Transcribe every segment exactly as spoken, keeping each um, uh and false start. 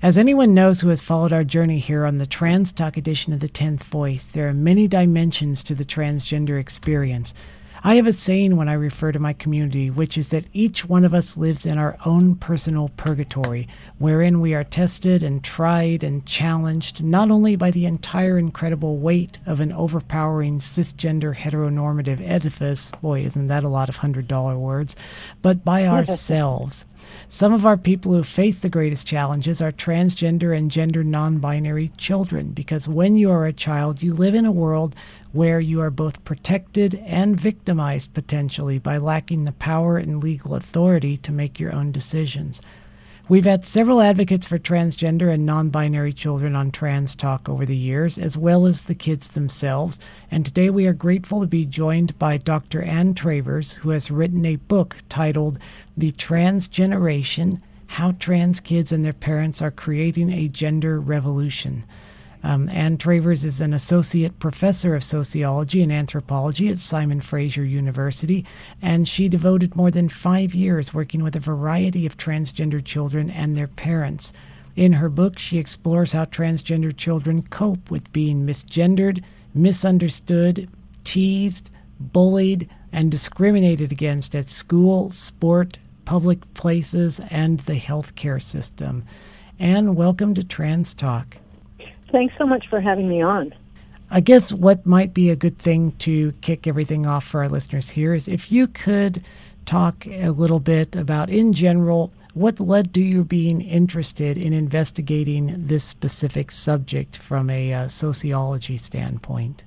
As anyone knows who has followed our journey here on the Trans Talk edition of the tenth Voice, there are many dimensions to the transgender experience. I have a saying when I refer to my community, which is that each one of us lives in our own personal purgatory, wherein we are tested and tried and challenged, not only by the entire incredible weight of an overpowering cisgender heteronormative edifice, boy, isn't that a lot of hundred-dollar words, but by ourselves. Some of our people who face the greatest challenges are transgender and gender non-binary children, because when you are a child, you live in a world where you are both protected and victimized potentially by lacking the power and legal authority to make your own decisions. We've had several advocates for transgender and non-binary children on Trans Talk over the years, as well as the kids themselves, and today we are grateful to be joined by Doctor Ann Travers, who has written a book titled The Trans Generation: How Trans Kids and Their Parents Are Creating a Gender Revolution. Um, Ann Travers is an associate professor of sociology and anthropology at Simon Fraser University, and she devoted more than five years working with a variety of transgender children and their parents. In her book, she explores how transgender children cope with being misgendered, misunderstood, teased, bullied, and discriminated against at school, sport, public places, and the healthcare system. Ann, welcome to Trans Talk. Thanks so much for having me on. I guess what might be a good thing to kick everything off for our listeners here is if you could talk a little bit about, in general, what led to you being interested in investigating this specific subject from a uh, sociology standpoint.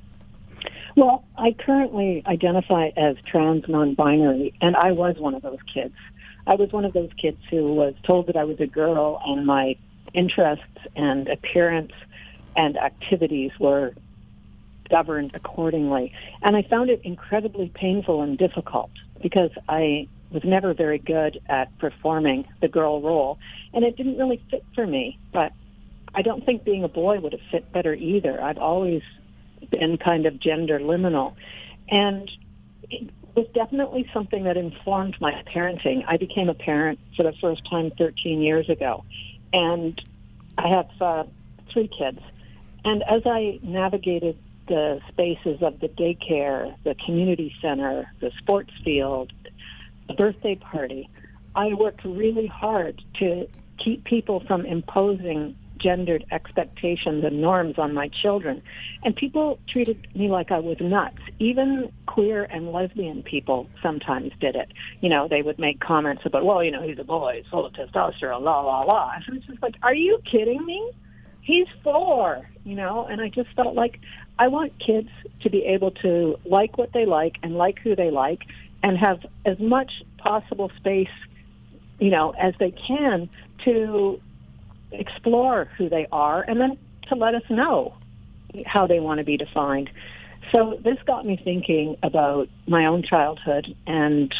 Well, I currently identify as trans non-binary, and I was one of those kids. I was one of those kids who was told that I was a girl, and my interests and appearance and activities were governed accordingly. And I found it incredibly painful and difficult because I was never very good at performing the girl role, and it didn't really fit for me. But I don't think being a boy would have fit better either. I've always been kind of gender liminal. And it was definitely something that informed my parenting. I became a parent for the first time thirteen years ago. And I have uh, three kids. And as I navigated the spaces of the daycare, the community center, the sports field, the birthday party, I worked really hard to keep people from imposing gendered expectations and norms on my children. And people treated me like I was nuts. Even queer and lesbian people sometimes did it. You know, they would make comments about, well, you know, he's a boy, he's full of testosterone, la, la, la. And it's just like, are you kidding me? He's four, you know? And I just felt like I want kids to be able to like what they like and like who they like and have as much possible space, you know, as they can to explore who they are and then to let us know how they want to be defined. So this got me thinking about my own childhood and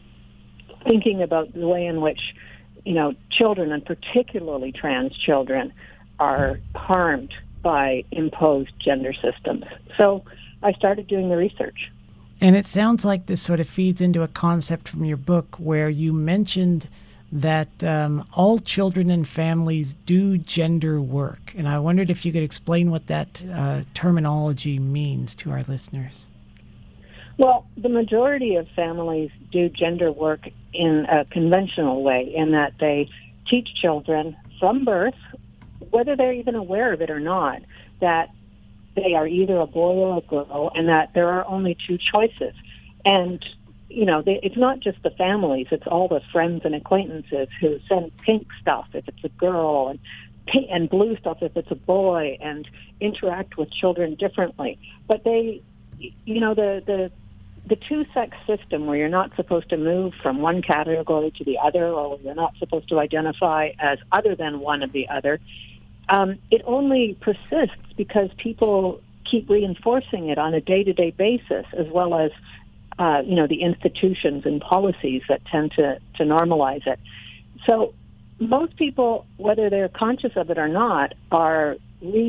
thinking about the way in which, you know, children, and particularly trans children, are harmed by imposed gender systems. So I started doing the research. And it sounds like this sort of feeds into a concept from your book where you mentioned that um, all children and families do gender work. And I wondered if you could explain what that uh, terminology means to our listeners. Well, the majority of families do gender work in a conventional way, in that they teach children from birth, whether they're even aware of it or not, that they are either a boy or a girl and that there are only two choices. And you know, they, it's not just the families, it's all the friends and acquaintances who send pink stuff if it's a girl and pink and blue stuff if it's a boy and interact with children differently. But they, you know, the, the, the two-sex system where you're not supposed to move from one category to the other, or you're not supposed to identify as other than one of the other, um, it only persists because people keep reinforcing it on a day-to-day basis, as well as Uh, you know, the institutions and policies that tend to, to normalize it. So most people, whether they're conscious of it or not, are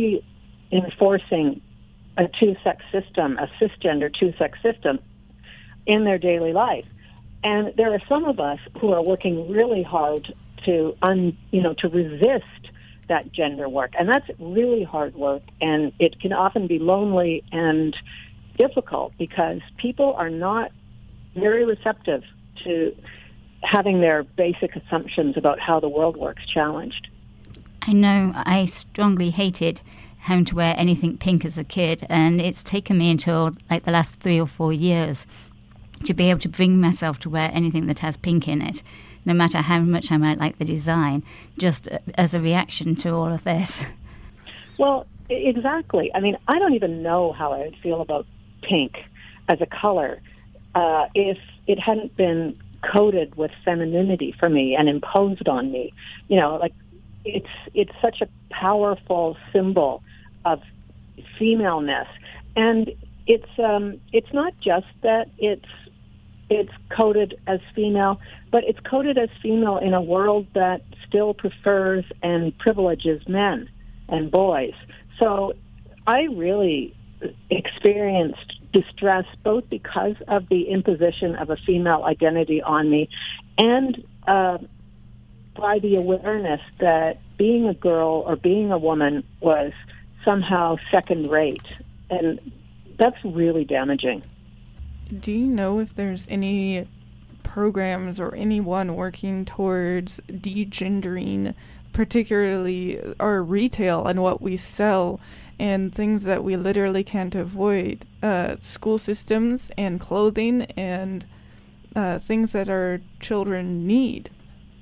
reinforcing a two-sex system, a cisgender two-sex system in their daily life. And there are some of us who are working really hard to un, you know, to resist that gender work. And that's really hard work, and it can often be lonely and difficult because people are not very receptive to having their basic assumptions about how the world works challenged. I know I strongly hated having to wear anything pink as a kid, and it's taken me until like the last three or four years to be able to bring myself to wear anything that has pink in it, no matter how much I might like the design, just as a reaction to all of this. Well, exactly. I mean, I don't even know how I would feel about pink as a color uh, if it hadn't been coded with femininity for me and imposed on me. You know, like it's it's such a powerful symbol of femaleness, and it's um, it's not just that it's it's coded as female, but it's coded as female in a world that still prefers and privileges men and boys. So I really experienced distress both because of the imposition of a female identity on me and uh, by the awareness that being a girl or being a woman was somehow second rate. And that's really damaging. Do you know if there's any programs or anyone working towards degendering, particularly our retail and what we sell and things that we literally can't avoid, uh, school systems and clothing and uh, things that our children need?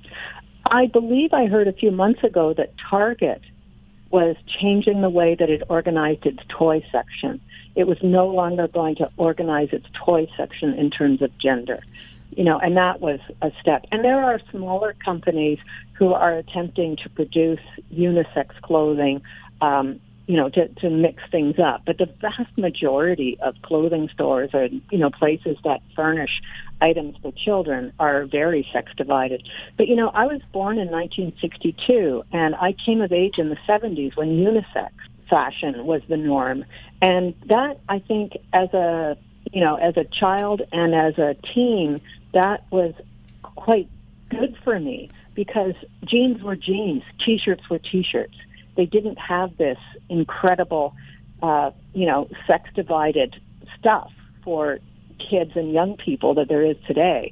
I believe I heard a few months ago that Target was changing the way that it organized its toy section. It was no longer going to organize its toy section in terms of gender. You know, and that was a step. And there are smaller companies who are attempting to produce unisex clothing, um, you know, to, to mix things up. But the vast majority of clothing stores or, you know, places that furnish items for children are very sex divided. But, you know, I was born in nineteen sixty-two, and I came of age in the seventies when unisex fashion was the norm. And that, I think, as a, you know, as a child and as a teen, that was quite good for me because jeans were jeans, T-shirts were T-shirts. They didn't have this incredible, uh, you know, sex-divided stuff for kids and young people that there is today.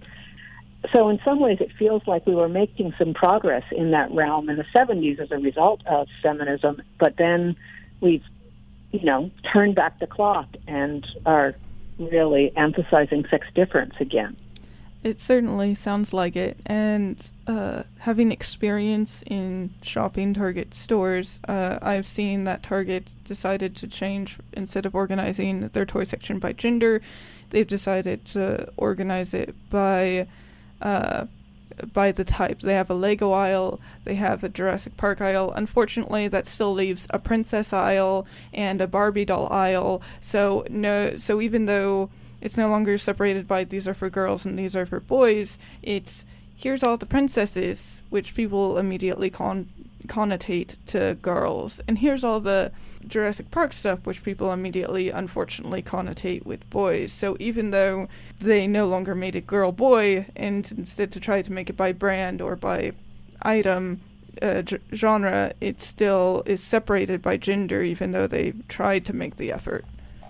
So in some ways, it feels like we were making some progress in that realm in the seventies as a result of feminism, but then we've, you know, turned back the clock and are really emphasizing sex difference again. It certainly sounds like it, and uh, having experience in shopping Target stores, uh, I've seen that Target decided to change. Instead of organizing their toy section by gender, they've decided to organize it by uh, by the type. They have a Lego aisle, they have a Jurassic Park aisle. Unfortunately, that still leaves a princess aisle and a Barbie doll aisle. So no, so even though it's no longer separated by these are for girls and these are for boys, it's here's all the princesses, which people immediately con- connotate to girls, and here's all the Jurassic Park stuff, which people immediately, unfortunately, connotate with boys. So even though they no longer made it girl-boy, and instead to try to make it by brand or by item uh, g- genre, it still is separated by gender, even though they tried to make the effort.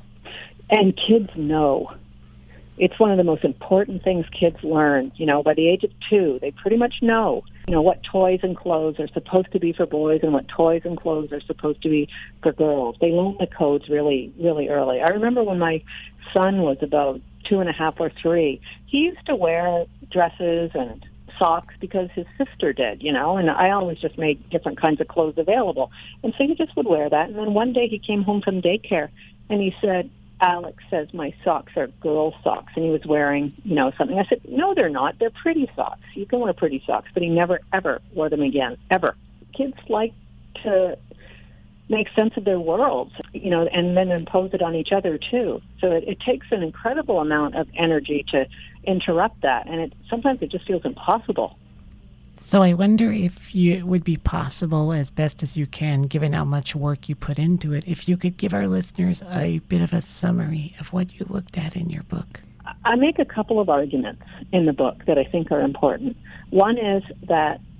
And kids know. It's one of the most important things kids learn. You know, by the age of two, they pretty much know, you know, what toys and clothes are supposed to be for boys and what toys and clothes are supposed to be for girls. They learn the codes really, really early. I remember when my son was about two and a half or three, he used to wear dresses and socks because his sister did, you know, and I always just made different kinds of clothes available. And so he just would wear that. And then one day he came home from daycare and he said, Alex says my socks are girl socks, and he was wearing, you know, something. I said, no, they're not. They're pretty socks. You can wear pretty socks. But he never, ever wore them again, ever. Kids like to make sense of their worlds, you know, and then impose it on each other, too. So it, it takes an incredible amount of energy to interrupt that, and it sometimes it just feels impossible. So I wonder if you, it would be possible, as best as you can, given how much work you put into it, if you could give our listeners a bit of a summary of what you looked at in your book. I make a couple of arguments in the book that I think are important. One is that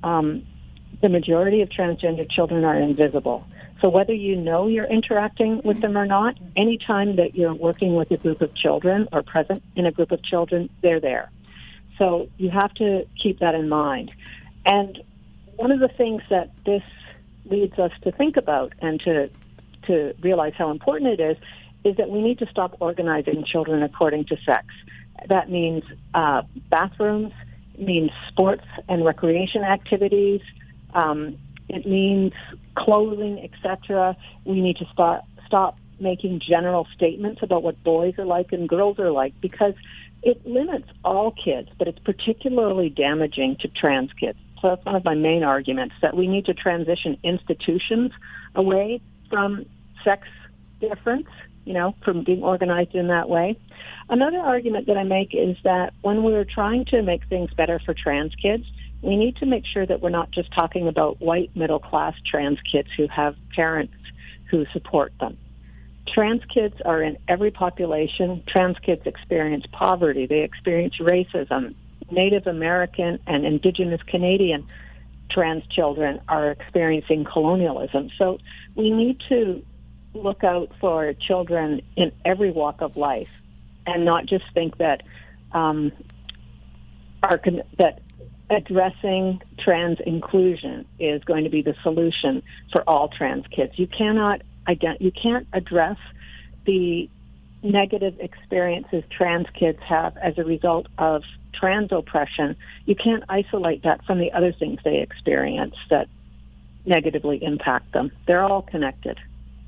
um, the majority of transgender children are invisible. So whether you know you're interacting with them or not, anytime that you're working with a group of children or present in a group of children, they're there. So you have to keep that in mind. And one of the things that this leads us to think about and to to realize how important it is, is that we need to stop organizing children according to sex. That means uh, bathrooms, it means sports and recreation activities, um, it means clothing, et cetera. We need to start, stop making general statements about what boys are like and girls are like, because it limits all kids, but it's particularly damaging to trans kids. So that's one of my main arguments, that we need to transition institutions away from sex difference, you know, from being organized in that way. Another argument that I make is that when we're trying to make things better for trans kids, we need to make sure that we're not just talking about white middle-class trans kids who have parents who support them. Trans kids are in every population. Trans kids experience poverty. They experience racism. Native American and Indigenous Canadian trans children are experiencing colonialism. So we need to look out for children in every walk of life and not just think that um, our, that addressing trans inclusion is going to be the solution for all trans kids. You cannot ident- you can't address the negative experiences trans kids have as a result of trans oppression. You can't isolate that from the other things they experience that negatively impact them. They're all connected.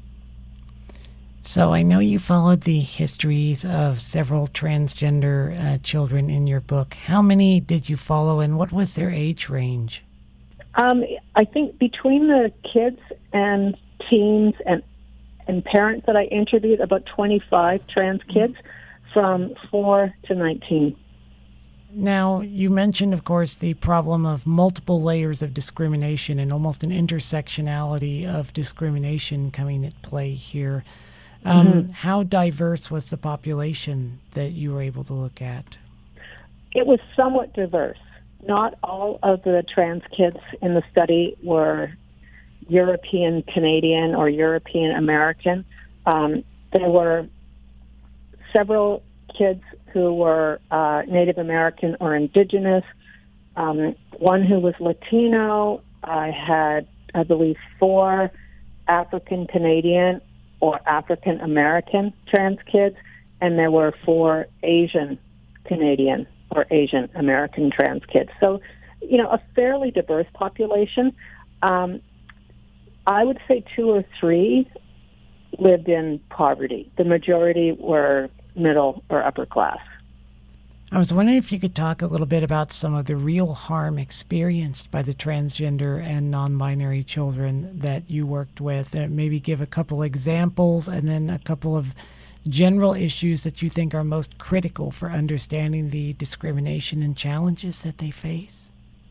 So I know you followed the histories of several transgender uh, children in your book. How many did you follow, and what was their age range? Um, I think between the kids and teens and and parents that I interviewed, about twenty-five trans kids from four to nineteen. Now, you mentioned, of course, the problem of multiple layers of discrimination and almost an intersectionality of discrimination coming at play here. Um, mm-hmm. How diverse was the population that you were able to look at? It was somewhat diverse. Not all of the trans kids in the study were European Canadian or European American. Um, there were several kids who were uh, Native American or Indigenous, um, one who was Latino. I had, I believe, four African Canadian or African American trans kids, and there were four Asian Canadian or Asian American trans kids. So, you know, a fairly diverse population. Um, I would say two or three lived in poverty. The majority were middle or upper class. I was wondering if you could talk a little bit about some of the real harm experienced by the transgender and non-binary children that you worked with, and maybe give a couple examples and then a couple of general issues that you think are most critical for understanding the discrimination and challenges that they face.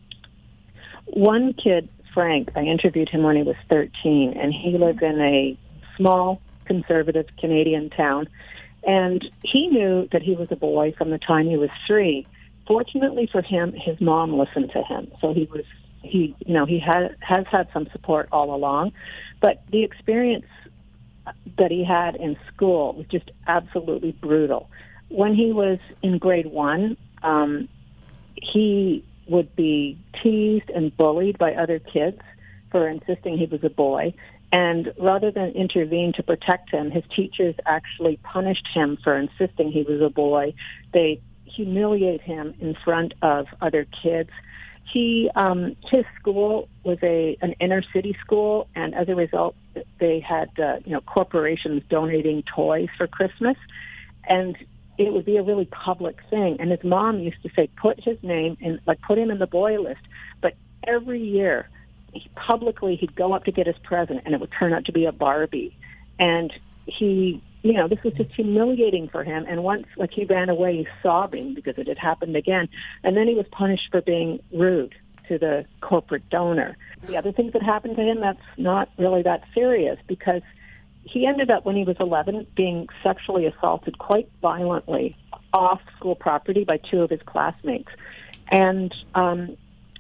One kid, Frank, I interviewed him when he was thirteen, and he lived in a small conservative Canadian town. And he knew that he was a boy from the time he was three. Fortunately for him, his mom listened to him. So he was, he, you know, he had, has had some support all along. But the experience that he had in school was just absolutely brutal. When he was in grade one, um, he would be teased and bullied by other kids for insisting he was a boy. And rather than intervene to protect him, his teachers actually punished him for insisting he was a boy. They humiliate him in front of other kids. He, um, his school was a an inner city school, and as a result, they had uh, you know corporations donating toys for Christmas, and it would be a really public thing. And his mom used to say, "Put his name in, like put him in the boy list." But every year, He, publicly, he'd go up to get his present, and it would turn out to be a Barbie. And he, you know, this was just humiliating for him. And once, like, he ran away sobbing because it had happened again. And then he was punished for being rude to the corporate donor. The other things that happened to him, that's not really that serious, because he ended up, when he was eleven, being sexually assaulted quite violently off school property by two of his classmates. And, um,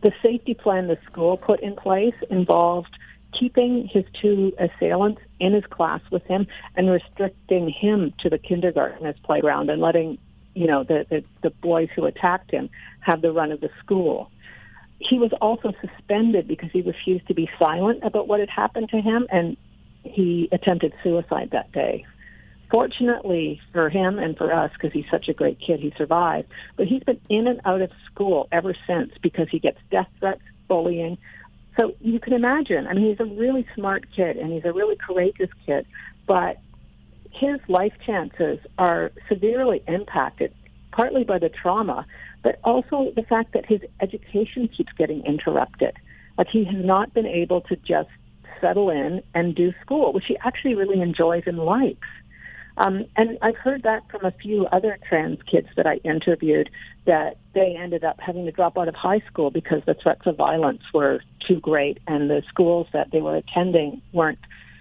the safety plan the school put in place involved keeping his two assailants in his class with him and restricting him to the kindergarten's playground and letting, you know, the, the, the boys who attacked him have the run of the school. He was also suspended because he refused to be silent about what had happened to him, and he attempted suicide that day. Fortunately for him and for us, because he's such a great kid, he survived. But he's been in and out of school ever since because he gets death threats, bullying. So you can imagine, I mean, he's a really smart kid and he's a really courageous kid, but his life chances are severely impacted, partly by the trauma, but also the fact that his education keeps getting interrupted. Like, he has not been able to just settle in and do school, which he actually really enjoys and likes. Um, and I've heard that from a few other trans kids that I interviewed, that they ended up having to drop out of high school because the threats of violence were too great and the schools that they were attending weren't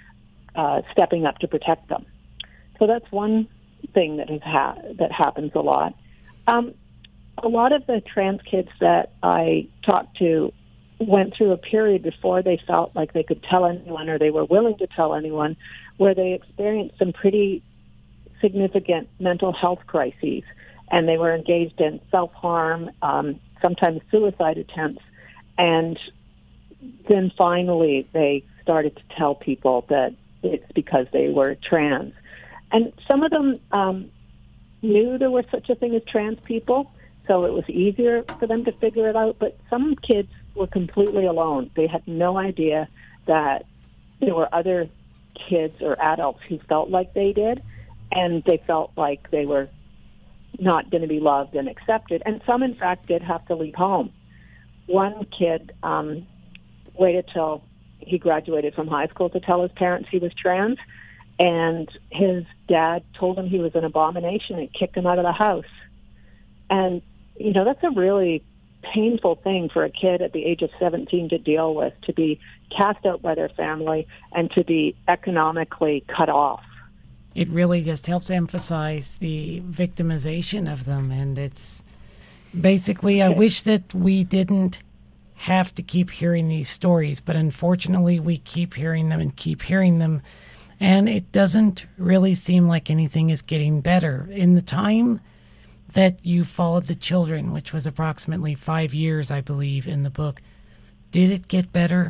uh, stepping up to protect them. So that's one thing that has ha- that happens a lot. Um, a lot of the trans kids that I talked to went through a period before they felt like they could tell anyone or they were willing to tell anyone, where they experienced some pretty significant mental health crises, and they were engaged in self-harm, um, sometimes suicide attempts, and then finally they started to tell people that it's because they were trans. And some of them um, knew there was such a thing as trans people, so it was easier for them to figure it out, but some kids were completely alone. They had no idea that there were other kids or adults who felt like they did, and they felt like they were not going to be loved and accepted. And some, in fact, did have to leave home. One kid um, waited till he graduated from high school to tell his parents he was trans, and his dad told him he was an abomination and kicked him out of the house. And, you know, that's a really painful thing for a kid at the age of seventeen to deal with, to be cast out by their family and to be economically cut off. It really just helps emphasize the victimization of them. And it's basically, I wish that we didn't have to keep hearing these stories, but unfortunately we keep hearing them and keep hearing them. And it doesn't really seem like anything is getting better. In the time that you followed the children, which was approximately five years, I believe, in the book, did it get better?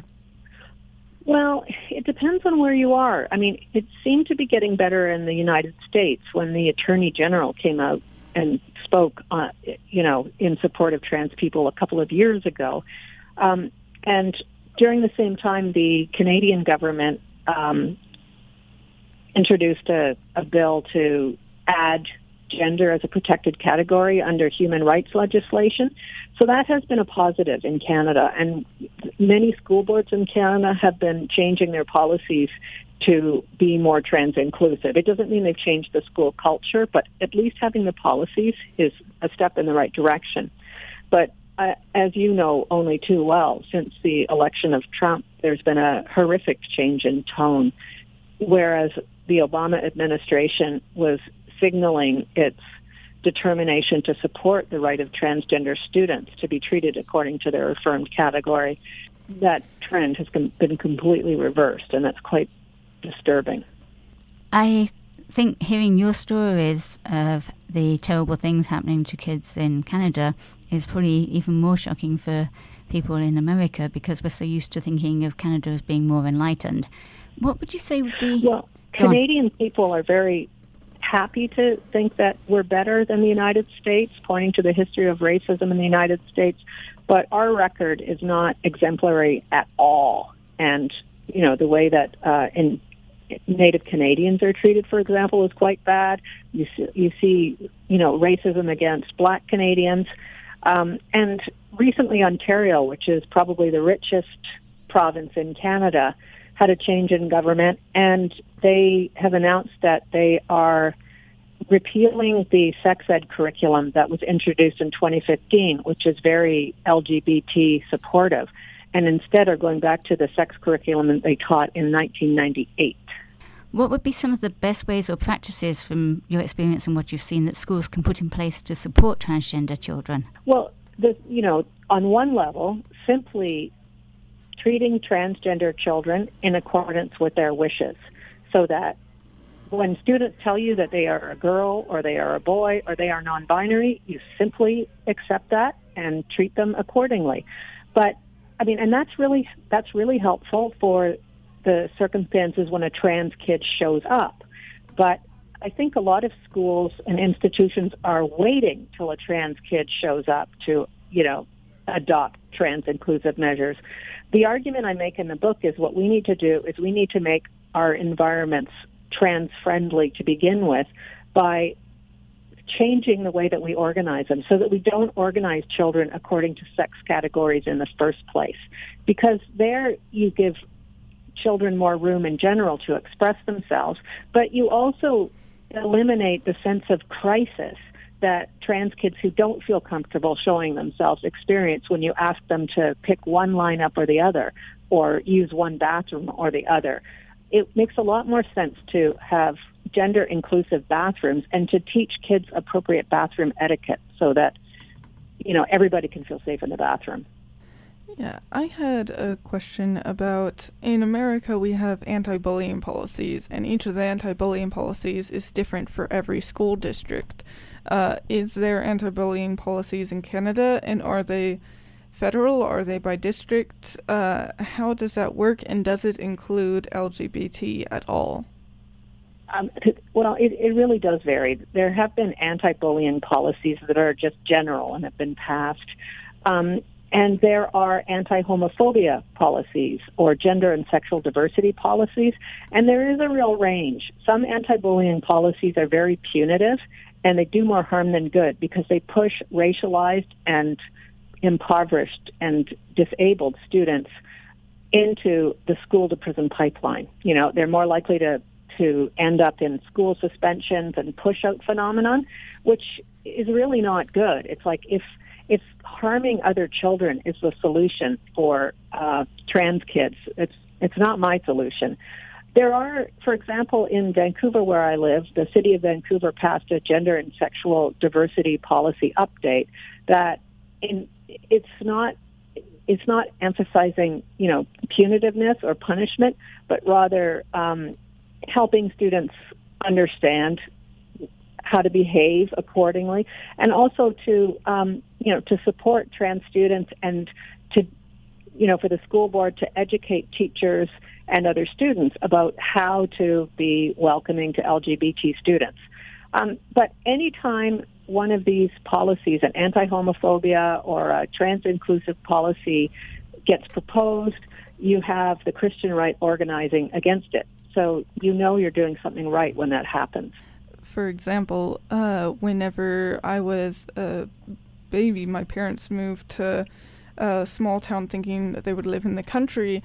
Well, it depends on where you are. I mean, it seemed to be getting better in the United States when the Attorney General came out and spoke, uh, you know, in support of trans people a couple of years ago. Um, and during the same time, the Canadian government um, introduced a, a bill to add gender as a protected category under human rights legislation. So that has been a positive in Canada, and many school boards in Canada have been changing their policies to be more trans inclusive. It doesn't mean they've changed the school culture, but at least having the policies is a step in the right direction. But uh, as you know only too well, since the election of Trump, there's been a horrific change in tone, whereas the Obama administration was signaling its determination to support the right of transgender students to be treated according to their affirmed category. That trend has been completely reversed, and that's quite disturbing. I think hearing your stories of the terrible things happening to kids in Canada is probably even more shocking for people in America, because we're so used to thinking of Canada as being more enlightened. What would you say would be... Well, Canadian people are very happy to think that we're better than the United States, pointing to the history of racism in the United States, but our record is not exemplary at all. And, you know, the way that uh, in Native Canadians are treated, for example, is quite bad. You see, you see you know, racism against Black Canadians. Um, and recently Ontario, which is probably the richest province in Canada, had a change in government, and they have announced that they are repealing the sex ed curriculum that was introduced in twenty fifteen, which is very L G B T supportive, and instead are going back to the sex curriculum that they taught in nineteen ninety-eight. What would be some of the best ways or practices from your experience and what you've seen that schools can put in place to support transgender children? Well, the, you know, on one level, simply treating transgender children in accordance with their wishes, so that when students tell you that they are a girl or they are a boy or they are non-binary, you simply accept that and treat them accordingly. But I mean, and that's really that's really helpful for the circumstances when a trans kid shows up. But I think a lot of schools and institutions are waiting till a trans kid shows up to, you know, adopt trans inclusive measures. The argument I make in the book is what we need to do is we need to make our environments trans friendly to begin with by changing the way that we organize them so that we don't organize children according to sex categories in the first place. Because there you give children more room in general to express themselves, but you also eliminate the sense of crisis that trans kids who don't feel comfortable showing themselves experience when you ask them to pick one lineup or the other or use one bathroom or the other. It makes a lot more sense to have gender-inclusive bathrooms and to teach kids appropriate bathroom etiquette so that, you know, everybody can feel safe in the bathroom. Yeah, I had a question about, in America we have anti-bullying policies, and each of the anti-bullying policies is different for every school district. Uh, is there anti-bullying policies in Canada, and are they federal, or are they by district? Uh, how does that work, and does it include L G B T at all? Um, well, it, it really does vary. There have been anti-bullying policies that are just general and have been passed. Um, and there are anti-homophobia policies or gender and sexual diversity policies. And there is a real range. Some anti-bullying policies are very punitive, and they do more harm than good because they push racialized and impoverished and disabled students into the school-to-prison pipeline. You know, they're more likely to to end up in school suspensions and push-out phenomenon, which is really not good. It's like if if harming other children is the solution for uh, trans kids, it's it's not my solution. There are, for example, in Vancouver where I live, the city of Vancouver passed a gender and sexual diversity policy update that in it's not it's not emphasizing, you know, punitiveness or punishment, but rather um, helping students understand how to behave accordingly, and also to, um, you know, to support trans students and to, you know, for the school board to educate teachers and other students about how to be welcoming to L G B T students. Um, but anytime one of these policies, an anti-homophobia or a trans-inclusive policy gets proposed, you have the Christian right organizing against it. So you know you're doing something right when that happens. For example, uh, whenever I was a baby, my parents moved to a small town thinking that they would live in the country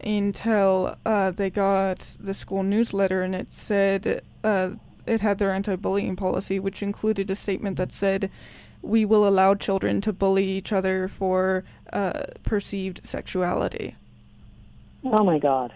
until uh, they got the school newsletter, and it said uh, it had their anti-bullying policy, which included a statement that said, "We will allow children to bully each other for uh, perceived sexuality." Oh my God.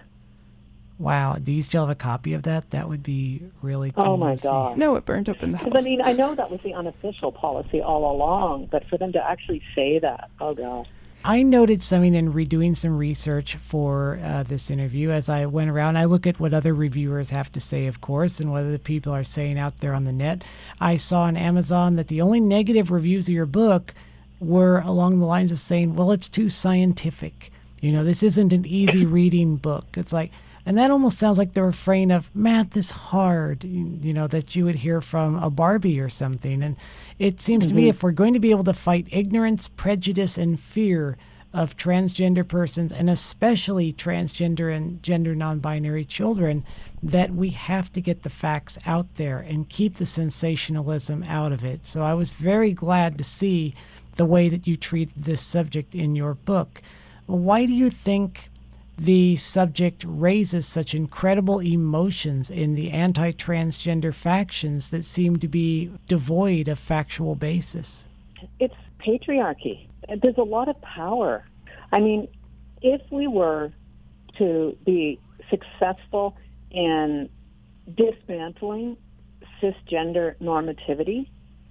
Wow. Do you still have a copy of that? That would be really cool. Oh my to see. God. No, it burned up in the house. I mean, I know that was the unofficial policy all along, but for them to actually say that, oh God. I noted something in redoing some research for uh, this interview as I went around. I look at what other reviewers have to say, of course, and what other people are saying out there on the net. I saw on Amazon that the only negative reviews of your book were along the lines of saying, well, it's too scientific. You know, this isn't an easy reading book. It's like, and that almost sounds like the refrain of math is hard, you, you know, that you would hear from a Barbie or something. And it seems mm-hmm. to me if we're going to be able to fight ignorance, prejudice, and fear of transgender persons, and especially transgender and gender non-binary children, that we have to get the facts out there and keep the sensationalism out of it. So I was very glad to see the way that you treat this subject in your book. Why do you think the subject raises such incredible emotions in the anti-transgender factions that seem to be devoid of factual basis? It's patriarchy. There's a lot of power. I mean, if we were to be successful in dismantling cisgender normativity,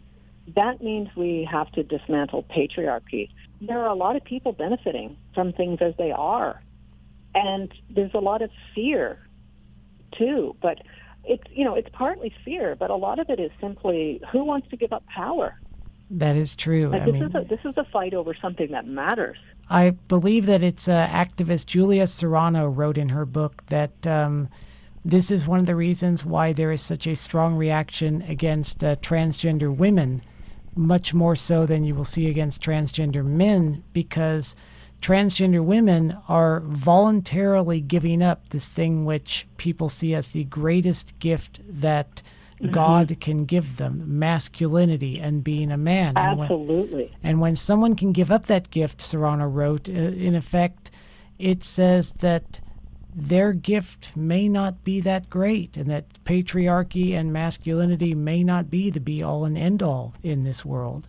that means we have to dismantle patriarchy. There are a lot of people benefiting from things as they are. And there's a lot of fear, too. But it's, you know, it's partly fear, but a lot of it is simply who wants to give up power? That is true. Like I this, mean, is a, this is a fight over something that matters. I believe that it's uh, activist Julia Serrano wrote in her book that um, this is one of the reasons why there is such a strong reaction against uh, transgender women, much more so than you will see against transgender men, because transgender women are voluntarily giving up this thing which people see as the greatest gift that mm-hmm. God can give them, masculinity and being a man. Absolutely. And when, and when someone can give up that gift, Serrano wrote, uh, in effect, it says that their gift may not be that great, and that patriarchy and masculinity may not be the be-all and end-all in this world.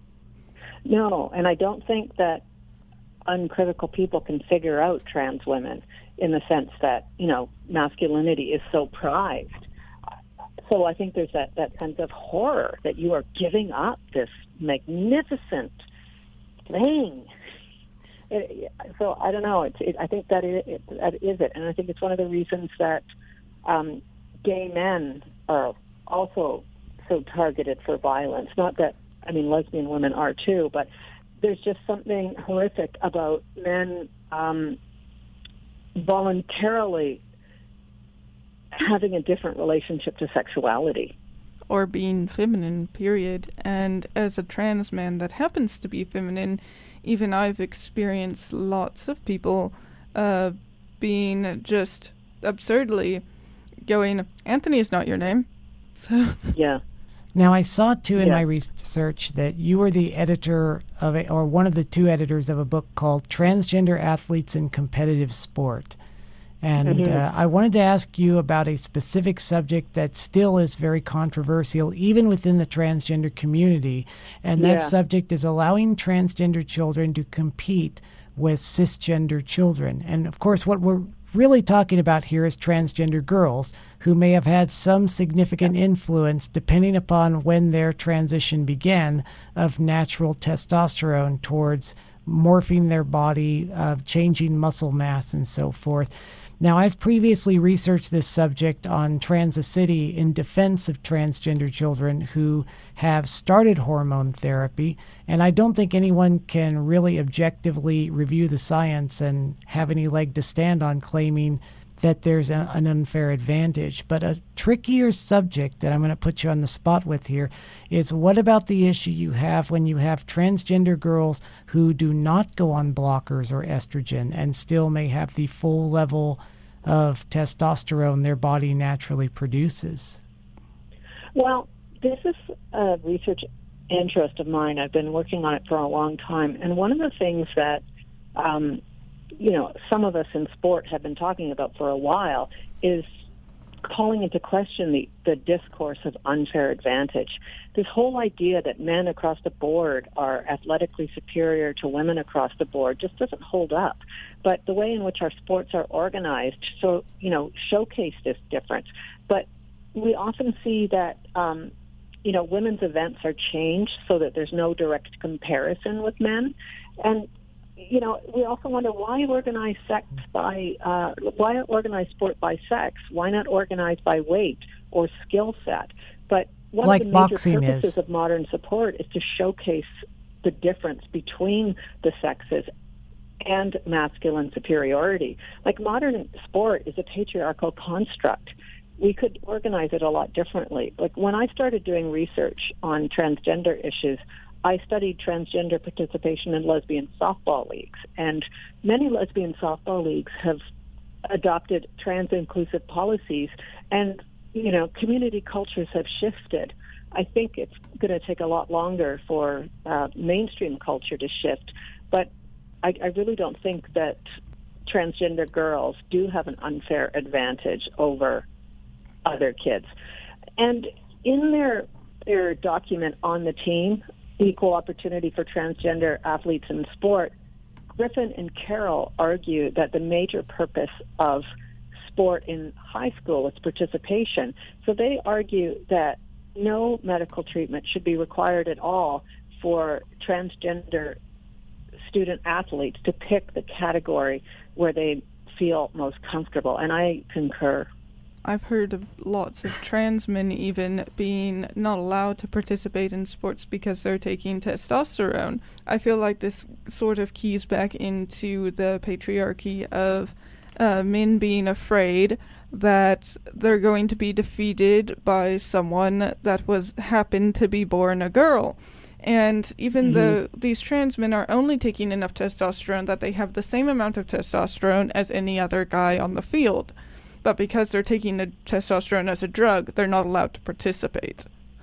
No, and I don't think that uncritical people can figure out trans women in the sense that, you know, masculinity is so prized. So I think there's that, that sense of horror that you are giving up this magnificent thing. It, so I don't know. It's, it, I think that, it, it, that is it, and I think it's one of the reasons that um, gay men are also so targeted for violence. Not that, I mean, lesbian women are too, but there's just something horrific about men um, voluntarily having a different relationship to sexuality. Or being feminine, period. And as a trans man that happens to be feminine, even I've experienced lots of people uh, being just absurdly going, Anthony is not your name. So yeah. Now, I saw, too, in yeah. my research that you were the editor of a, or one of the two editors of a book called Transgender Athletes in Competitive Sport. And mm-hmm. uh, I wanted to ask you about a specific subject that still is very controversial, even within the transgender community. And that yeah. subject is allowing transgender children to compete with cisgender children. And, of course, what we're really talking about here is transgender girls who may have had some significant influence, depending upon when their transition began, of natural testosterone towards morphing their body, uh, changing muscle mass, and so forth. Now, I've previously researched this subject on Transicity in defense of transgender children who have started hormone therapy, and I don't think anyone can really objectively review the science and have any leg to stand on claiming that there's a, an unfair advantage. But a trickier subject that I'm going to put you on the spot with here is, what about the issue you have when you have transgender girls who do not go on blockers or estrogen and still may have the full level of testosterone their body naturally produces? Well, this is a research interest of mine. I've been working on it for a long time. And one of the things that um, you know, some of us in sport have been talking about for a while is calling into question the, the discourse of unfair advantage. This whole idea that men across the board are athletically superior to women across the board just doesn't hold up. But the way in which our sports are organized, so, you know, showcase this difference. But we often see that, um, you know, women's events are changed so that there's no direct comparison with men. And you know, we also wonder why organize sex by uh, why organize sport by sex? Why not organize by weight or skill set? But one like of the major boxing purposes is. of modern sport is to showcase the difference between the sexes and masculine superiority. Like, modern sport is a patriarchal construct. We could organize it a lot differently. Like, when I started doing research on transgender issues, I studied transgender participation in lesbian softball leagues, and many lesbian softball leagues have adopted trans-inclusive policies, and, you know, community cultures have shifted. I think it's going to take a lot longer for uh, mainstream culture to shift, but I, I really don't think that transgender girls do have an unfair advantage over other kids. And in their their document on the team, Equal Opportunity for Transgender Athletes in Sport, Griffin and Carroll argue that the major purpose of sport in high school is participation. So they argue that no medical treatment should be required at all for transgender student athletes to pick the category where they feel most comfortable, and I concur. I've heard of lots of trans men even being not allowed to participate in sports because they're taking testosterone. I feel like this sort of keys back into the patriarchy of uh, men being afraid that they're going to be defeated by someone that was happened to be born a girl. And even mm-hmm. though these trans men are only taking enough testosterone that they have the same amount of testosterone as any other guy on the field, but because they're taking the testosterone as a drug, they're not allowed to participate.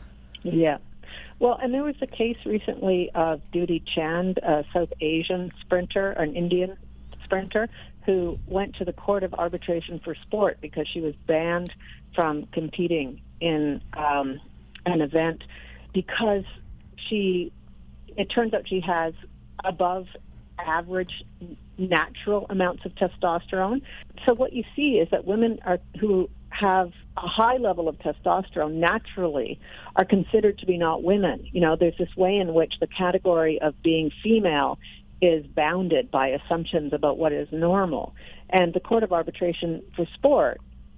Yeah. Well, and there was a case recently of Dutee Chand, a South Asian sprinter, an Indian sprinter, who went to the Court of Arbitration for Sport because she was banned from competing in um, an event because she, it turns out she has above average natural amounts of testosterone. So what you see is that women are who have a high level of testosterone naturally are considered to be not women. You know, there's this way in which the category of being female is bounded by assumptions about what is normal. And the Court of Arbitration for Sport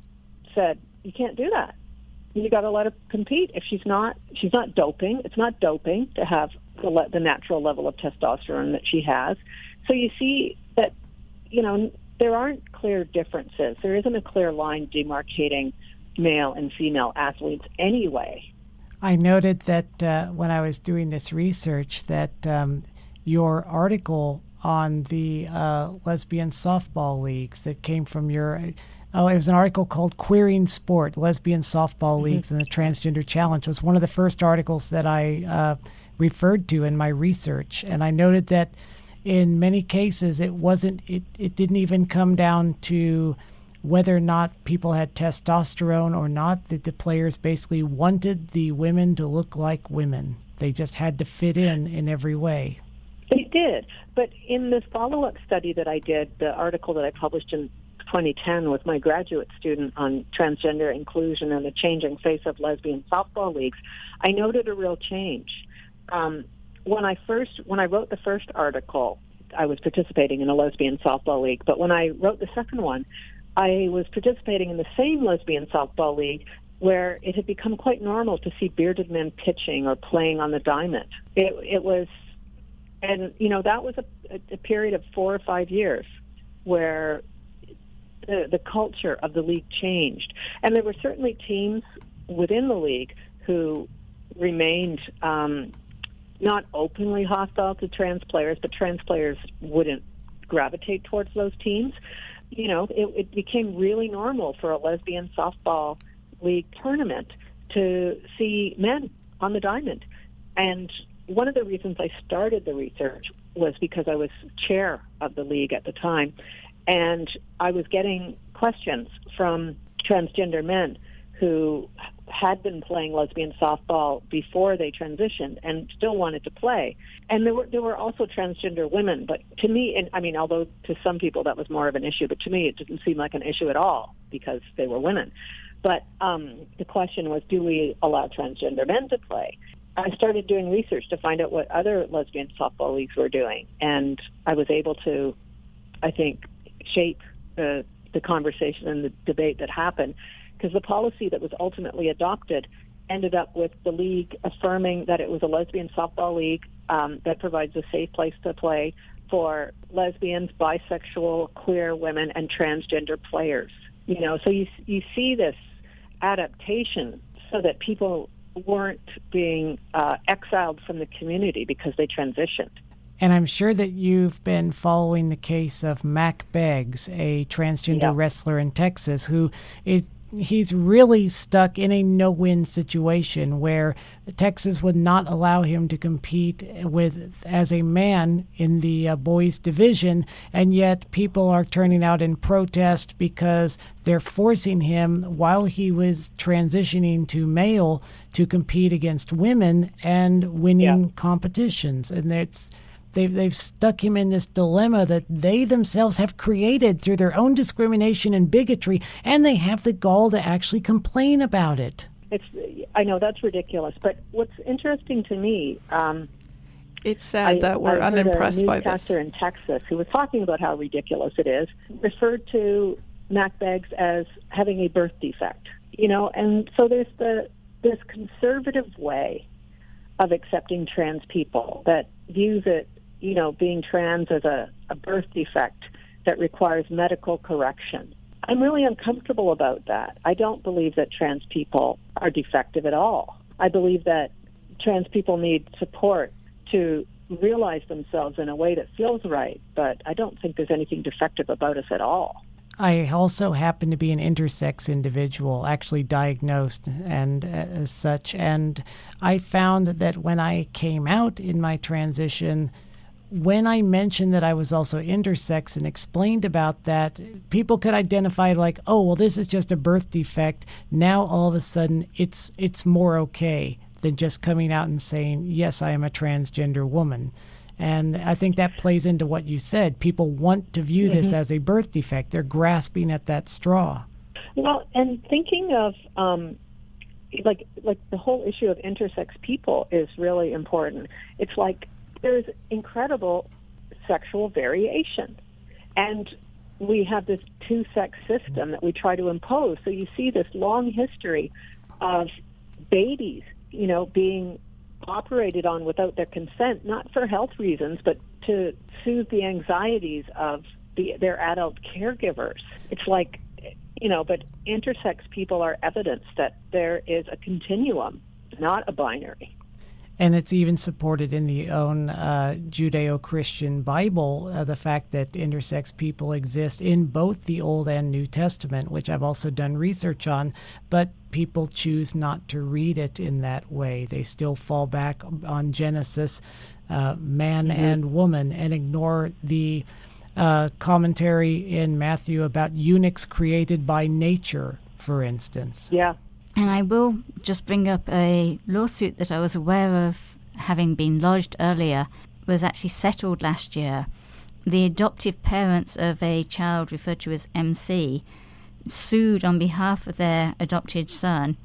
said, you can't do that. You got to let her compete. If she's not, she's not doping. It's not doping to have the, le- the natural level of testosterone that she has. So you see that, you know, there aren't clear differences. There isn't a clear line demarcating male and female athletes anyway. I noted that uh, when I was doing this research that um, your article on the uh, lesbian softball leagues that came from your... Oh, it was an article called Queering Sport, Lesbian Softball Leagues mm-hmm. and the Transgender Challenge. It was one of the first articles that I uh, referred to in my research. And I noted that in many cases, it wasn't, it, it didn't even come down to whether or not people had testosterone or not, that the players basically wanted the women to look like women. They just had to fit in in every way. They did. But in this follow-up study that I did, the article that I published in twenty ten with my graduate student on transgender inclusion and the changing face of lesbian softball leagues, I noted a real change. Um, when I first, when I wrote the first article, I was participating in a lesbian softball league. But when I wrote the second one, I was participating in the same lesbian softball league where it had become quite normal to see bearded men pitching or playing on the diamond. It, it was, and you know, that was a, a period of four or five years where The, the culture of the league changed. And there were certainly teams within the league who remained um, not openly hostile to trans players, but trans players wouldn't gravitate towards those teams. You know, it, it became really normal for a lesbian softball league tournament to see men on the diamond. And one of the reasons I started the research was because I was chair of the league at the time. And I was getting questions from transgender men who had been playing lesbian softball before they transitioned and still wanted to play. And there were there were also transgender women. But to me, and I mean, although to some people that was more of an issue, but to me it didn't seem like an issue at all because they were women. But um, the question was, do we allow transgender men to play? I started doing research to find out what other lesbian softball leagues were doing. And I was able to, I think, shape the, the conversation and the debate that happened, because the policy that was ultimately adopted ended up with the league affirming that it was a lesbian softball league um, that provides a safe place to play for lesbians, bisexual, queer women, and transgender players. You know, so you you see this adaptation so that people weren't being uh, exiled from the community because they transitioned. And I'm sure that you've been following the case of Mack Beggs, a transgender yeah. wrestler in Texas, who is he's really stuck in a no-win situation where Texas would not allow him to compete with as a man in the uh, boys division, and yet people are turning out in protest because they're forcing him while he was transitioning to male to compete against women and winning yeah. competitions. And it's They've, they've stuck him in this dilemma that they themselves have created through their own discrimination and bigotry, and they have the gall to actually complain about it. It's, I know that's ridiculous, but what's interesting to me, um, it's sad I, that we're I unimpressed by this. A newscaster in Texas who was talking about how ridiculous it is, referred to Mac Beggs as having a birth defect. You know, and so there's the this conservative way of accepting trans people that views it, you know, being trans as a, a birth defect that requires medical correction. I'm really uncomfortable about that. I don't believe that trans people are defective at all. I believe that trans people need support to realize themselves in a way that feels right, but I don't think there's anything defective about us at all. I also happen to be an intersex individual, actually diagnosed and uh, as such, and I found that when I came out in my transition, when I mentioned that I was also intersex and explained about that, people could identify like, oh, well, this is just a birth defect. Now all of a sudden it's it's more okay than just coming out and saying, yes, I am a transgender woman. And I think that plays into what you said. People want to view this mm-hmm. as a birth defect. They're grasping at that straw. Well, and thinking of um, like like the whole issue of intersex people is really important. It's like there's incredible sexual variation, and we have this two-sex system that we try to impose. So you see this long history of babies, you know, being operated on without their consent, not for health reasons, but to soothe the anxieties of the, their adult caregivers. It's like, you know, but intersex people are evidence that there is a continuum, not a binary. And it's even supported in the own uh, Judeo-Christian Bible, uh, the fact that intersex people exist in both the Old and New Testament, which I've also done research on, but people choose not to read it in that way. They still fall back on Genesis, uh, man mm-hmm. and woman, and ignore the uh, commentary in Matthew about eunuchs created by nature, for instance. Yeah. And I will just bring up a lawsuit that I was aware of having been lodged earlier, was actually settled last year. The adoptive parents of a child referred to as M C sued on behalf of their adopted son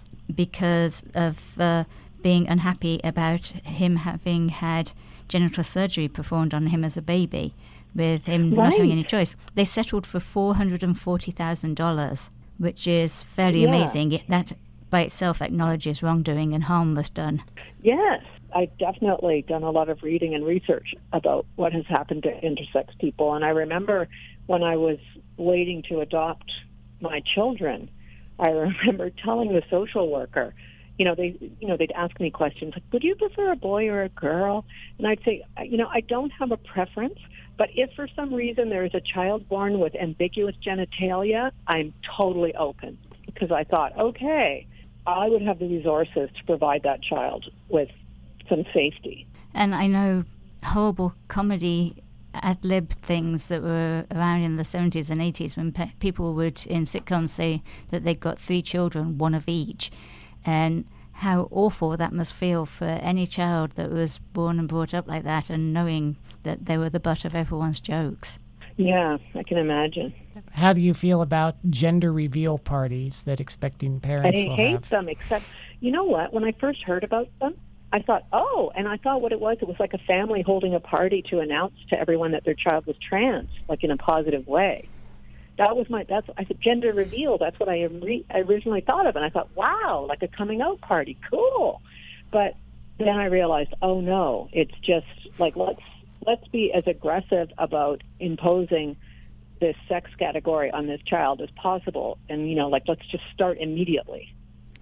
because of uh, being unhappy about him having had genital surgery performed on him as a baby, with him right. not having any choice. They settled for four hundred forty thousand dollars. Which is fairly yeah. amazing. It, that by itself acknowledges wrongdoing and harm was done. Yes, I've definitely done a lot of reading and research about what has happened to intersex people. And I remember when I was waiting to adopt my children, I remember telling the social worker, you know, they, you know, they'd ask me questions like, would you prefer a boy or a girl? And I'd say, you know, I don't have a preference. But if for some reason there is a child born with ambiguous genitalia, I'm totally open, because I thought, okay, I would have the resources to provide that child with some safety. And I know horrible comedy ad-lib things that were around in the seventies and eighties when pe- people would in sitcoms say that they'd got three children, one of each, and how awful that must feel for any child that was born and brought up like that and knowing that they were the butt of everyone's jokes. Yeah, I can imagine. How do you feel about gender reveal parties that expecting parents I will hate have? them, except, you know what, when I first heard about them, I thought, oh, and I thought what it was, it was like a family holding a party to announce to everyone that their child was trans, like in a positive way. That was my, that's, I said, gender reveal, that's what I, re- I originally thought of, and I thought, wow, like a coming out party, cool. But then I realized, oh no, it's just like, let's, let's be as aggressive about imposing this sex category on this child as possible. And, you know, like, let's just start immediately.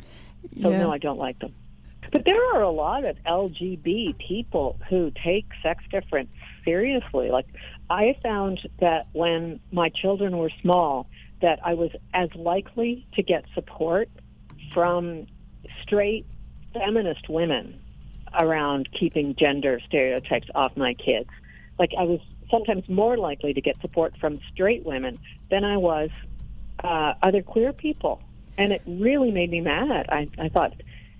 So, yeah. no, I don't like them. But there are a lot of L G B people who take sex difference seriously. Like, I found that when my children were small, that I was as likely to get support from straight feminist women around keeping gender stereotypes off my kids. Like, I was sometimes more likely to get support from straight women than I was uh, other queer people. And it really made me mad. I, I thought,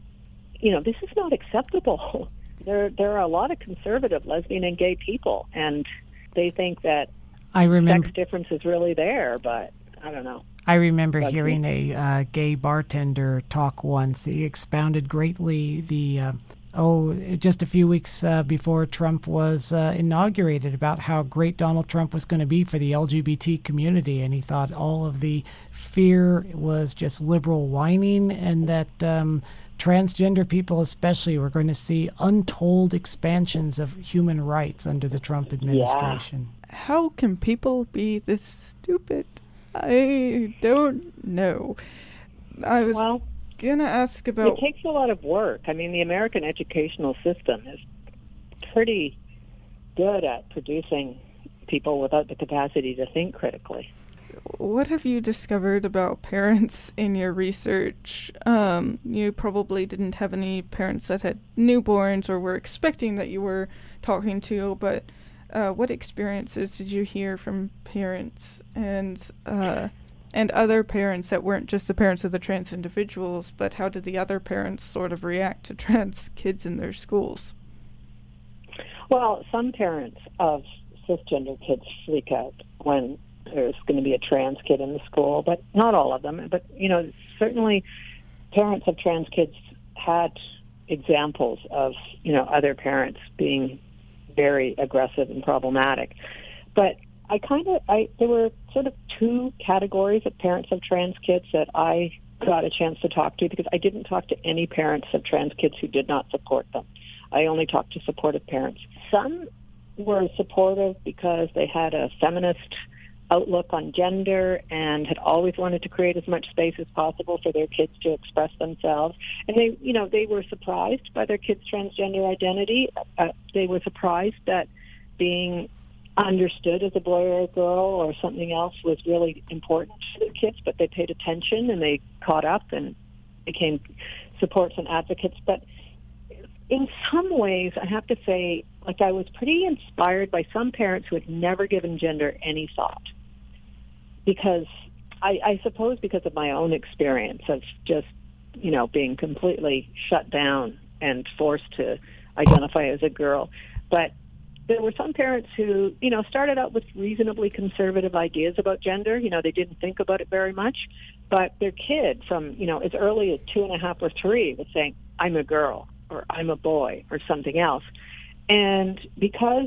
you know, this is not acceptable. There, there are a lot of conservative lesbian and gay people, and they think that I remember, sex difference is really there, but I don't know. I remember But hearing a uh, gay bartender talk once. He expounded greatly the, uh, oh, just a few weeks uh, before Trump was uh, inaugurated about how great Donald Trump was going to be for the L G B T community. And he thought all of the fear was just liberal whining, and that um, transgender people especially were going to see untold expansions of human rights under the Trump administration. Yeah. How can people be this stupid? I don't know. I was well, gonna ask about... It takes a lot of work. I mean, the American educational system is pretty good at producing people without the capacity to think critically. What have you discovered about parents in your research? Um, you probably didn't have any parents that had newborns or were expecting that you were talking to, but uh, what experiences did you hear from parents and uh, and other parents that weren't just the parents of the trans individuals, but how did the other parents sort of react to trans kids in their schools? Well, some parents of cisgender kids freak out when there's going to be a trans kid in the school, but not all of them. But, you know, certainly parents of trans kids had examples of, you know, other parents being very aggressive and problematic. But I kind of, I there were sort of two categories of parents of trans kids that I got a chance to talk to, because I didn't talk to any parents of trans kids who did not support them. I only talked to supportive parents. Some were supportive because they had a feminist outlook on gender and had always wanted to create as much space as possible for their kids to express themselves. And they, you know, they were surprised by their kids' transgender identity. Uh, they were surprised that being understood as a boy or a girl or something else was really important to their kids, but they paid attention and they caught up and became supports and advocates. But in some ways, I have to say, like, I was pretty inspired by some parents who had never given gender any thought. Because I, I suppose because of my own experience of just, you know, being completely shut down and forced to identify as a girl. But there were some parents who, you know, started out with reasonably conservative ideas about gender. You know, they didn't think about it very much. But their kid from, you know, as early as two and a half or three was saying, I'm a girl, or I'm a boy, or something else. And because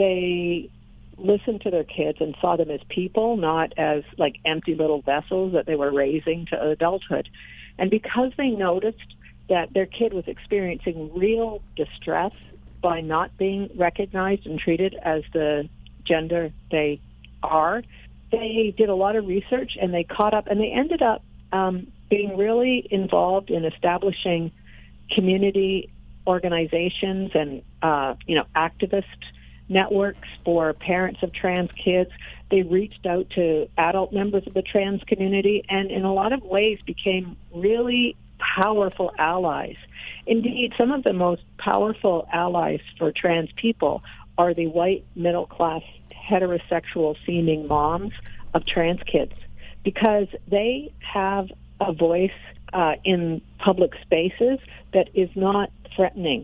they listened to their kids and saw them as people, not as like empty little vessels that they were raising to adulthood, and because they noticed that their kid was experiencing real distress by not being recognized and treated as the gender they are, they did a lot of research and they caught up, and they ended up um, being really involved in establishing community organizations and, uh, you know, activist networks for parents of trans kids. They reached out to adult members of the trans community and in a lot of ways became really powerful allies. Indeed, some of the most powerful allies for trans people are the white, middle-class, heterosexual-seeming moms of trans kids, because they have a voice uh, in public spaces that is not threatening,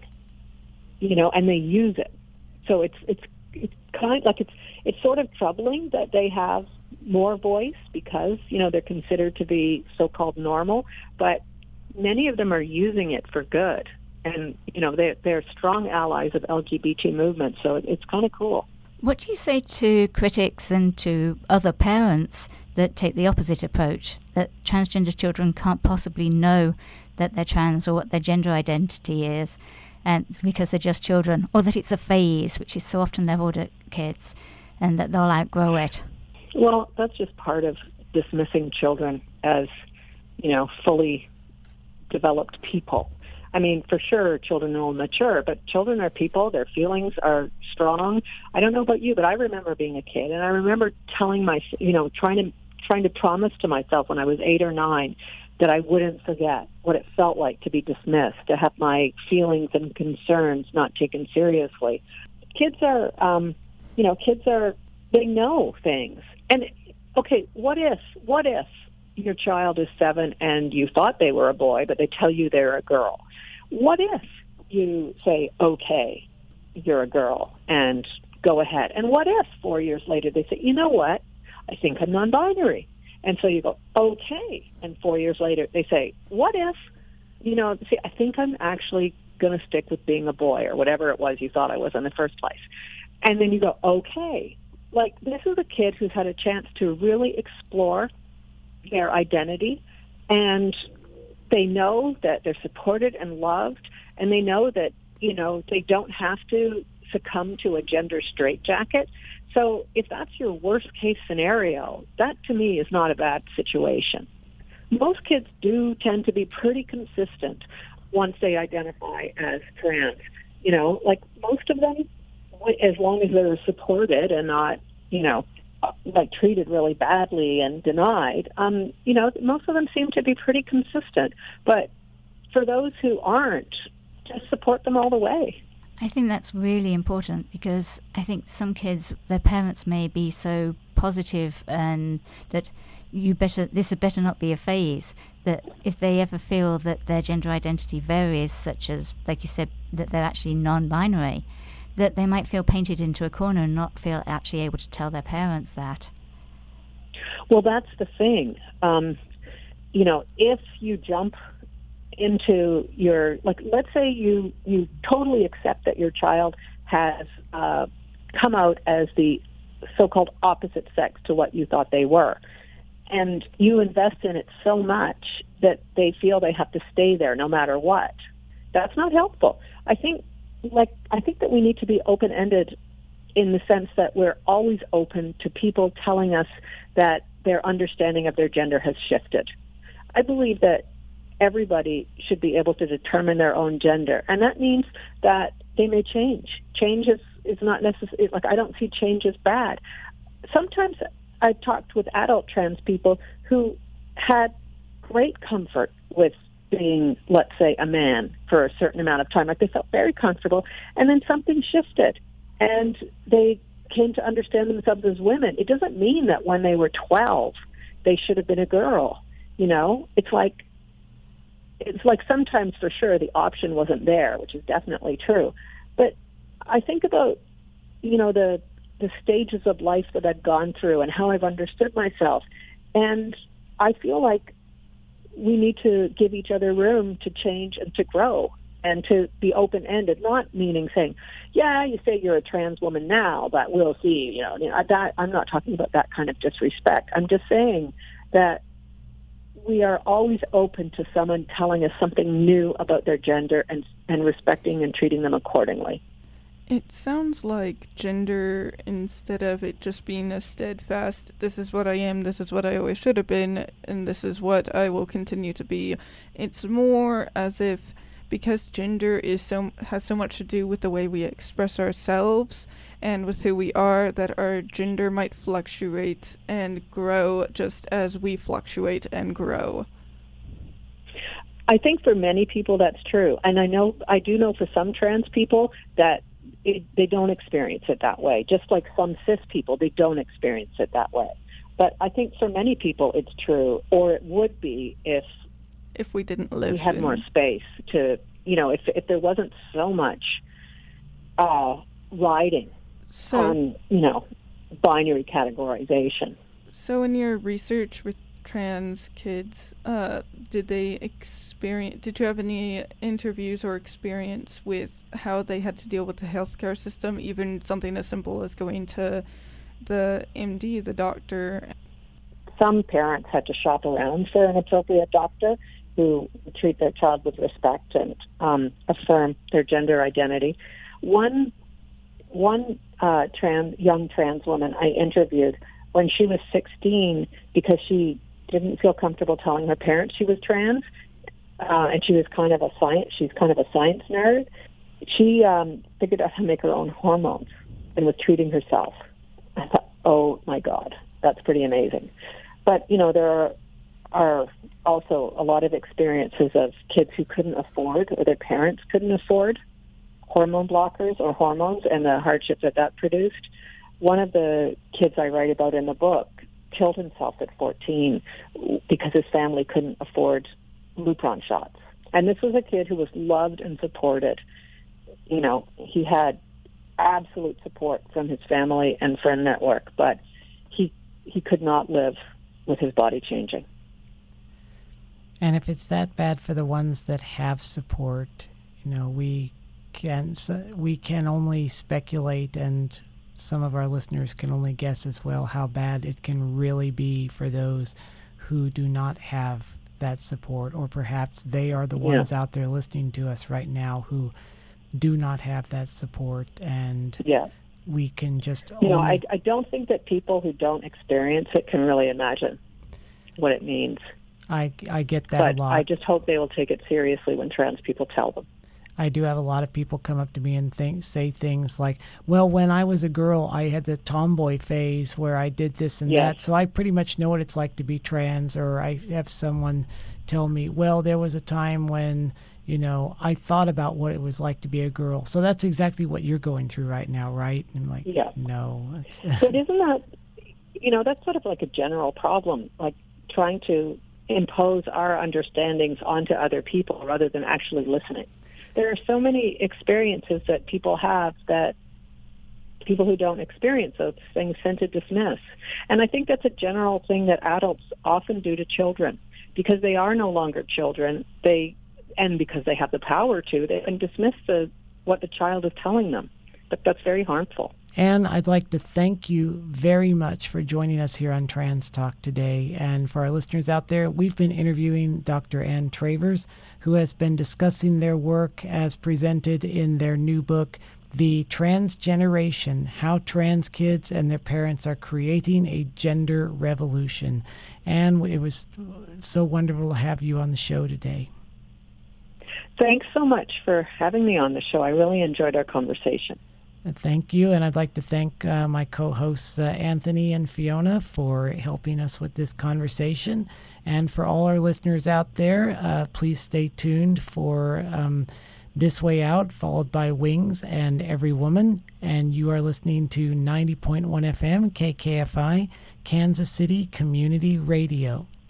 you know, and they use it. So it's it's it's kind of like it's it's sort of troubling that they have more voice because, you know, they're considered to be so-called normal, but many of them are using it for good. And, you know, they're, they're strong allies of L G B T movements, so it's kind of cool. What do you say to critics and to other parents that take the opposite approach, that transgender children can't possibly know that they're trans or what their gender identity is, and because they're just children, or that it's a phase, which is so often leveled at kids, and that they'll outgrow it? Well, that's just part of dismissing children as, you know, fully developed people. I mean, for sure, children will mature, but children are people. Their feelings are strong. I don't know about you, but I remember being a kid, and I remember telling my, you know, trying to trying to promise to myself when I was eight or nine that I wouldn't forget what it felt like to be dismissed, to have my feelings and concerns not taken seriously. Kids are, um, you know, kids are, they know things. And, okay, what if, what if your child is seven and you thought they were a boy, but they tell you they're a girl? What if you say, okay, you're a girl, and go ahead? And what if four years later they say, you know what, I think I'm non-binary? And so you go, okay. And four years later, they say, what if, you know, see, I think I'm actually going to stick with being a boy or whatever it was you thought I was in the first place. And then you go, okay. Like, this is a kid who's had a chance to really explore their identity, and they know that they're supported and loved, and they know that, you know, they don't have to succumb to a gender straitjacket. So if that's your worst case scenario, that to me is not a bad situation. Most kids do tend to be pretty consistent once they identify as trans. You know, like most of them, as long as they're supported and not, you know, like treated really badly and denied, um, you know, most of them seem to be pretty consistent. But for those who aren't, just support them all the way. I think that's really important, because I think some kids, their parents may be so positive and that you better, this had better not be a phase, that if they ever feel that their gender identity varies, such as, like you said, that they're actually non-binary, that they might feel painted into a corner and not feel actually able to tell their parents that. Well, that's the thing. Um, you know, if you jump into your, like, let's say you, you totally accept that your child has uh, come out as the so-called opposite sex to what you thought they were, and you invest in it so much that they feel they have to stay there no matter what. That's not helpful. I think, like, I think that we need to be open-ended in the sense that we're always open to people telling us that their understanding of their gender has shifted. I believe that everybody should be able to determine their own gender, and that means that they may change. Change is, is not necessarily, like, I don't see change as bad. Sometimes I've talked with adult trans people who had great comfort with being, let's say, a man for a certain amount of time. Like, they felt very comfortable, and then something shifted, and they came to understand themselves as women. It doesn't mean that when they were twelve, they should have been a girl. You know, it's like, it's like sometimes for sure the option wasn't there, which is definitely true. But I think about, you know, the the stages of life that I've gone through and how I've understood myself. And I feel like we need to give each other room to change and to grow and to be open-ended, not meaning saying, yeah, you say you're a trans woman now, but we'll see. You know, you know that, I'm not talking about that kind of disrespect. I'm just saying that we are always open to someone telling us something new about their gender and, and respecting and treating them accordingly. It sounds like gender, instead of it just being a steadfast, this is what I am, this is what I always should have been, and this is what I will continue to be, it's more as if, because gender is so has so much to do with the way we express ourselves and with who we are, that our gender might fluctuate and grow just as we fluctuate and grow. I think for many people that's true. And I know, I do know for some trans people that it, they don't experience it that way. Just like some cis people, they don't experience it that way. But I think for many people it's true, or it would be if if we didn't live we had in... more space to, you know, if if there wasn't so much uh, riding so, on, you know, binary categorization. So in your research with trans kids, uh, did they experience, did you have any interviews or experience with how they had to deal with the healthcare system, even something as simple as going to the M D, the doctor? Some parents had to shop around for an appropriate doctor who treat their child with respect and um, affirm their gender identity. One one uh, trans young trans woman I interviewed, when she was sixteen, because she didn't feel comfortable telling her parents she was trans, uh, and she was kind of a science, she's kind of a science nerd, she um, figured out how to make her own hormones and was treating herself. I thought, oh my God, that's pretty amazing. But, you know, there are, are also a lot of experiences of kids who couldn't afford, or their parents couldn't afford, hormone blockers or hormones, and the hardship that that produced. One of the kids I write about in the book killed himself at fourteen because his family couldn't afford Lupron shots. And this was a kid who was loved and supported. You know, he had absolute support from his family and friend network, but he he could not live with his body changing. And if it's that bad for the ones that have support, you know, we can we can only speculate, and some of our listeners can only guess as well how bad it can really be for those who do not have that support, or perhaps they are the ones yeah. out there listening to us right now who do not have that support, and yeah. we can just you know only... I, I don't think that people who don't experience it can really imagine what it means. I, I get that but a lot. I just hope they will take it seriously when trans people tell them. I do have a lot of people come up to me and think, say things like, well, when I was a girl, I had the tomboy phase where I did this and yes. that, so I pretty much know what it's like to be trans. Or I have someone tell me, well, there was a time when, you know, I thought about what it was like to be a girl. So that's exactly what you're going through right now, right? And I'm like, yeah. no. But isn't that, you know, that's sort of like a general problem, like trying to impose our understandings onto other people rather than actually listening. There are so many experiences that people have that people who don't experience those things tend to dismiss. And I think that's a general thing that adults often do to children, because they are no longer children. They, and because they have the power to, they can dismiss the, what the child is telling them. But that's very harmful. Anne, I'd like to thank you very much for joining us here on Trans Talk today. And for our listeners out there, we've been interviewing Doctor Anne Travers, who has been discussing their work as presented in their new book, The Trans Generation, How Trans Kids and Their Parents Are Creating a Gender Revolution. And it was so wonderful to have you on the show today. Thanks so much for having me on the show. I really enjoyed our conversation. Thank you, and I'd like to thank uh, my co-hosts uh, Anthony and Fiona for helping us with this conversation. And for all our listeners out there, uh, please stay tuned for um, This Way Out, followed by Wings and Every Woman. And you are listening to ninety point one F M K K F I, Kansas City Community Radio.